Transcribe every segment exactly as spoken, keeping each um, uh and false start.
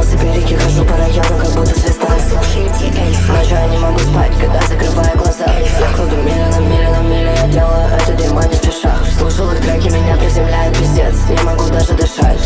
косолся переки, хожу по району, как будто звезда. Ночью я не могу спать, когда закрываю глаза. Я кладу мили на мили на мили, я делаю это дерьмо не спеша. Слушал их треки, меня приземляет пиздец. Не могу даже дышать.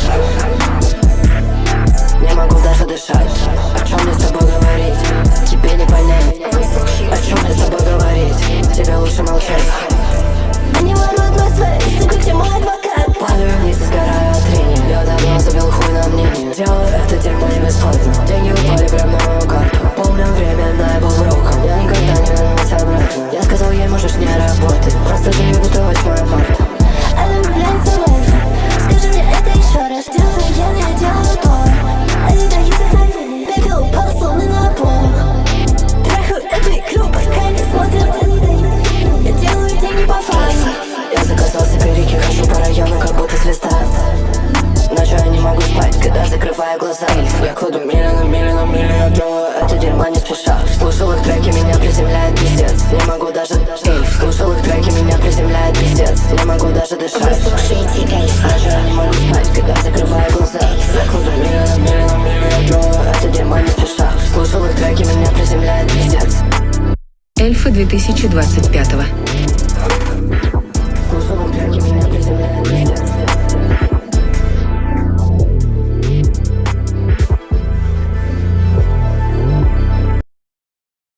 Не могу даже дышать. О чем мне с тобой говорить? Тебе не понять. О чем мне с тобой говорить? Тебе лучше молчать. Они воруют мой свет, сука, где мой адвокат? Падаю вниз и сгораю от трения. Я давно забил хуй на мнение. Делаю это дерьмо не бесплатно. Деньги упали прямо на мою карту. Помню время, но я был в руках. Я никогда не вернусь обратно. Я сказал ей, можешь не работать. Просто живи, будто восьмое марта. Она влюбляется в это. Скажи мне это еще раз. Делаю я, но я делаю то. Они такие сохранили. Пепел упал, словно на пол. Трахаю эту игру, пока не смотрят. Я делаю деньги по факту. Я заказался переки, хожу по району, как будто звезда. Ночью я не могу спать, когда закрываю глаза. Я кладу мили на мили на мили, я делаю это дерьмо не спеша. Слушал их треки, меня приземляет пиздец. Не могу даже дышать. Слушал их треки, меня приземляет пиздец. Не могу даже дышать. Ночью я не могу спать, когда закрываю глаза. Я кладу мили на мили на мили, я делаю это дерьмо не спеша. Слушал их треки, меня приземляет пиздец. Эльфы две тысячи двадцать пятого.